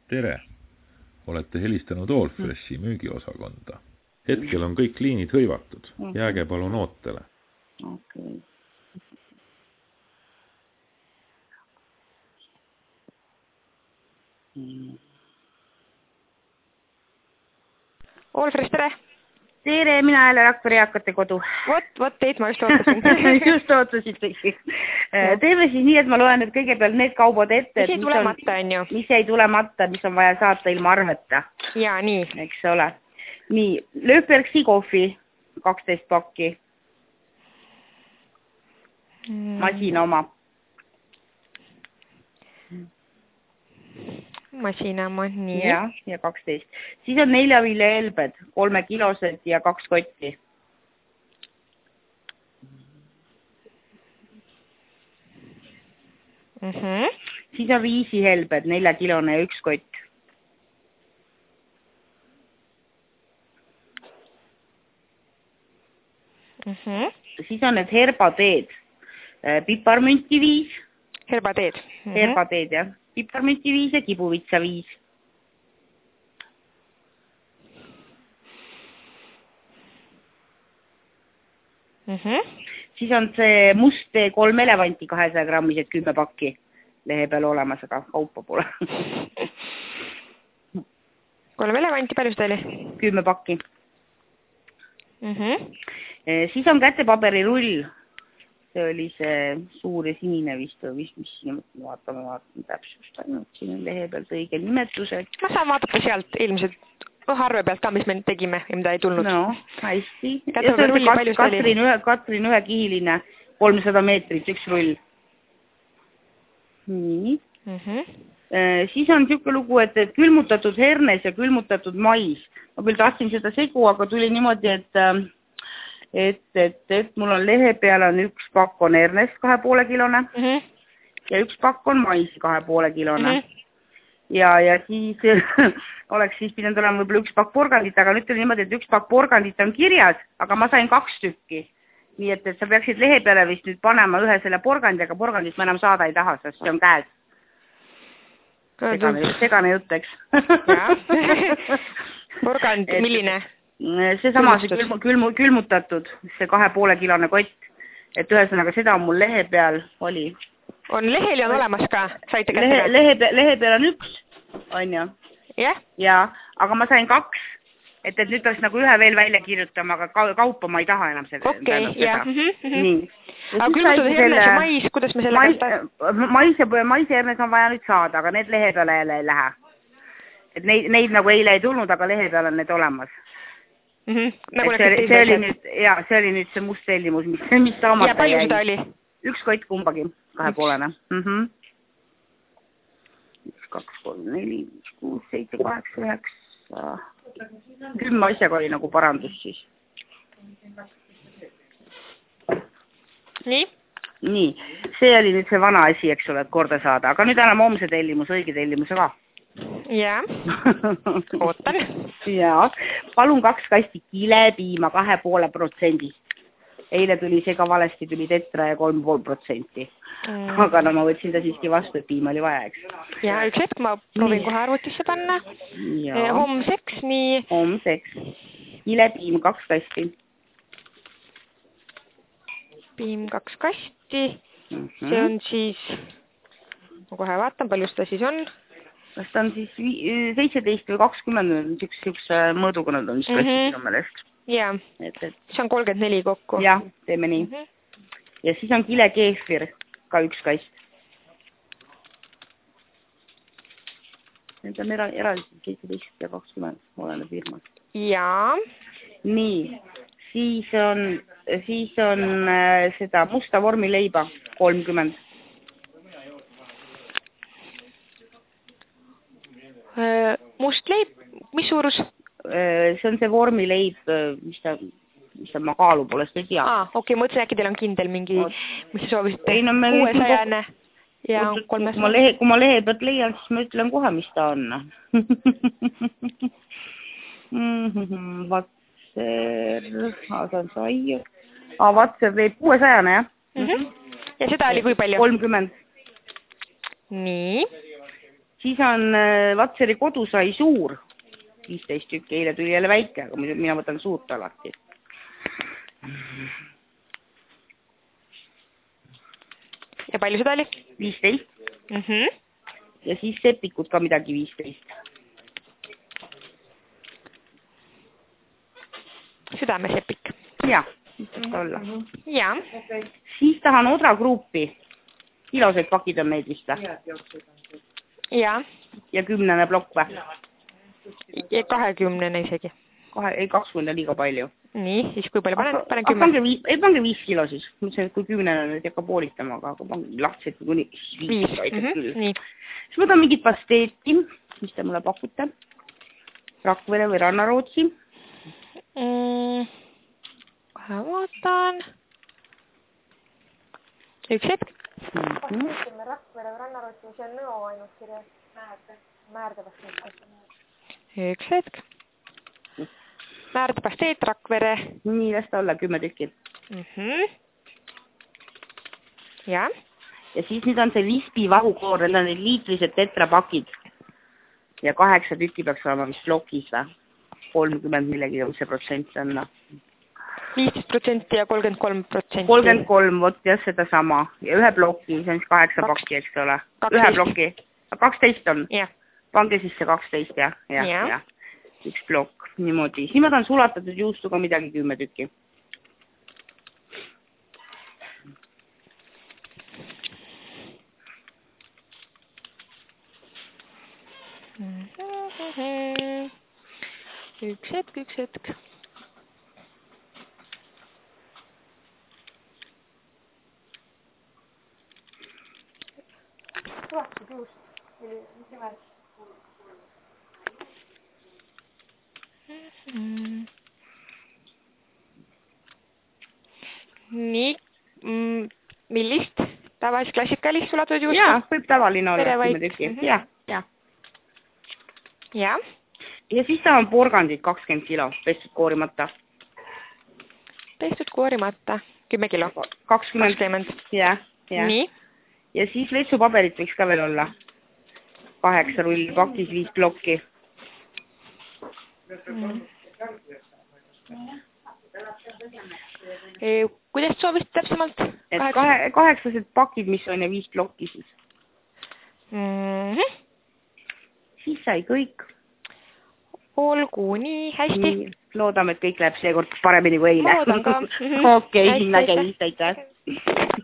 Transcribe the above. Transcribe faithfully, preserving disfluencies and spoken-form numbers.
Tere! Olete helistanud Allfreshi müügiosakonda. Hetkel on kõik liinid hõivatud. Jääge palun ootele. Okay. Allfresh, tere! Tere, mina jälle Rakvere eakate kodu. Vot, vot teid ma just ootasin. Just ootasid tõesti. Teeme siis nii, et ma loen nüüd kõigepealt need kaubad ette. Mis ei tulemata, on ju? Mis ei tulemata, mis on vaja saata ilma arveta. Jaa, nii. Eks ole. Nii, Löfbergsi kohvi, kaksteist pakki. Masina oma. Masina oma, nii. Ja, ja kaksteist. Siis on neljavilja elbed, kolme kilosed ja kaks kotti. Mm -hmm. Siis on riisi helbed, nelja kilone ja üks kott. Mm -hmm. Siis on need herbateed, piparmünti viis. Herbateed. Mm -hmm. Herbateed, jah. Piparmünti viis ja kibuvitsa viis. Mm -hmm. Siis on see must tee kolm elevanti kahesaja grammised kümme pakki lehe peal olemas, aga kaupa pole. kolm elevanti, palju seda oli? kümme pakki. Mm -hmm. Siis on kätepaberirull. See oli see suur ja sinine vist, vist mis siin, vaatame, vaatame täpsust ainult, siin on lehe pealt õige nimetused. Ma saan vaadata sealt ilmselt arve pealt ka, mis me tegime ja mida ei tulnud. No, hästi. Kätepaberirull, palju seda oli? Katrin ühe, Katrin ühe kihiline, kolmsada meetrit, üks rull. Nii. Mm -hmm. Siis on niisugune lugu, et, et külmutatud hernes ja külmutatud mais. Ma küll tahtsin seda segu, aga tuli niimoodi, et et, et, et mul on lehe peal on üks pakk on hernest kahe poole kilone mm -hmm. ja üks pakk on maisi kahe poole kilone. Mm -hmm. Ja, ja siis oleks siis pidanud olema võib-olla üks pakk porgandit, aga nüüd tuli niimoodi, et üks pakk porgandit on kirjas, aga ma sain kaks tükki. Nii et, et sa peaksid lehe peale vist nüüd panema ühe selle porgandi, aga porgandit ma enam saada ei taha, sest see on käes. Segane, segane jutt, eks. Porgand, milline? See sama, see külmu, külmu, külmutatud, see kahe poole kilone kott. Et ühesõnaga seda on mul lehe peal oli. On lehel on olemas ka? Saite kätte lehe, ka? Lehe, pe lehe peal on üks, on ju? Jah? Ja, aga ma sain kaks. Et, et nüüd peaks nagu ühe veel välja kirjutama, aga kaupa ma ei taha enam seda. Okei, okay, jah. Mm -hmm. Nii. Aga külmutatud hernes ja mais, kuidas me selle mais, kätte? Mais ja mais hernes on vaja nüüd saada, aga need lehe peale jälle ei lähe. Et neid, neid nagu eile ei tulnud, aga lehe peal on need olemas. Mm -hmm. Nagu see, oli, see, oli nüüd, ja, see oli nüüd see must tellimus, mis, mis saamata ja palju seda oli? Üks kott kumbagi, kahepoolene. Mm -hmm. üks, kaks, kolm, neli, viis, kuus, seitse, kaheksa, üheksa. Kümme asjaga oli nagu parandus siis. Nii? Nii. See oli nüüd see vana asi, eks ole, et korda saada. Aga nüüd anname homse tellimus, õige tellimuse ka. Jaa. Ootan. Jaa. Palun kaks kasti kilepiima kahe poole protsendist. Eile tuli see ka valesti, tuli tetra ja kolm pool protsenti. Mm. Aga no ma võtsin ta siiski vastu, et piima oli vaja, eks. Ja üks hetk, ma proovin kohe arvutisse panna. Ja. Homseks, nii. Homseks. Kilepiim kaks kasti. Piim kaks kasti. Mm -hmm. See on siis, ma kohe vaatan, palju seda siis on. Kas ta on siis seitseteist või kakskümmend, üks, üks mõõduga nad on, mis mm -hmm. kastis omelest. Jaa, see on kolmkümmend neli kokku. Jah, teeme nii. Mm -hmm. Ja siis on kile keefir, ka üks kast. Need on eraldi seitseteist ja kakskümmend, oleme firmas. Jaa. Nii, siis on, siis on äh, seda musta vormileiba, kolmkümmend. Äh, must leib, mis suurus? See on see vormileib, mis ta, mis ta ma kaalu poolest ei tea. Aa, okei, mõtlesin äkki teil on kindel mingi, mis te soovisite? Ei, no me kuuesajane ja kolmesaja. Kui ma lehe, kui ma lehe pealt leian, siis ma ütlen kohe, mis ta on. Vatser, Asan Saiu. Aa, Vatser leib kuuesajane, jah? Mm -hmm. Ja seda oli kui palju? kolmkümmend. Nii. siis on Vatseri kodusai suur, viisteist tükki, eile tuli jälle väike, aga mina võtan suurt alati. Ja palju seda oli? viisteist. Mm -hmm. Ja siis sepikud ka midagi viisteist. Südamesepik. Jah, võtta olla. Ja. Siis tahan odragruupi. Kiloseid pakid on neid vist. Ja. Ja kümnene plokk või? Ja kahekümnene isegi. Kahe, ei, kakskümmend on liiga palju. Nii, siis kui palju panen? Panen kümme. Pange viis, ei, pange viis kilo siis. Mõtlesin, et kui kümnene nüüd jäkka poolitama, aga pange lahtiselt kuni viis. Mm -hmm. Nii. Siis ma tahan mingit pasteeti, mis te mulle pakute. Rakvere või Rannarootsi. Mm, kohe vaatan. Üks hetk. Mm -hmm. Rakvere või Rannarootsi, mis on nõo ainult kirjas. Määrde. Määrde pasteet. Üks hetk. Määrde pasteet, Rakvere. Nii, las ta olla kümme tükki. Mm -hmm. Ja. Ja siis nüüd on see Vispi vahukoor, need on need liitrised tetrapakid. Ja kaheksa tükki peaks olema vist plokis või? kolmkümmend millegi, mis see protsent on. viisteist protsenti ja kolmkümmend kolm protsenti. kolmkümmend kolm, vot jah, seda sama. Ja ühe ploki, see on siis kaheksa Kaks, pakki, eks ole. Ühe ploki. kaksteist on? Jah. Pange siis see kaksteist, jah. Ja, ja. Ja. Üks plokk. Niimoodi. Siin ma tahan sulatatud juustuga midagi kümme tükki. Üks hetk, üks hetk. Sulatud juust. Mis see märk? Mm. Nii, mm, millist? Tavalist klassikalist sulatud juustu? Jaa, võib tavaline olla kümme tükki. Mm -hmm. Jah, jah. Ja. Ja siis tahan porgandid kakskümmend kilo, pestud koorimata. Pestud koorimata, kümme kilo. kakskümmend. Jah, jah. Nii. Ja siis vetsupaberit võiks ka veel olla. Kaheksa rulli pakis, viis plokki. Mm. E, kuidas soovist täpsemalt? Et kahe, kaheksased pakid, mis on ja viis plokki siis. Mm -hmm. Siis sai kõik. Olgu, nii, hästi. Nii, loodame, et kõik läheb seekord paremini kui eile. Loodan ka. Okei, hinna käis, aitäh.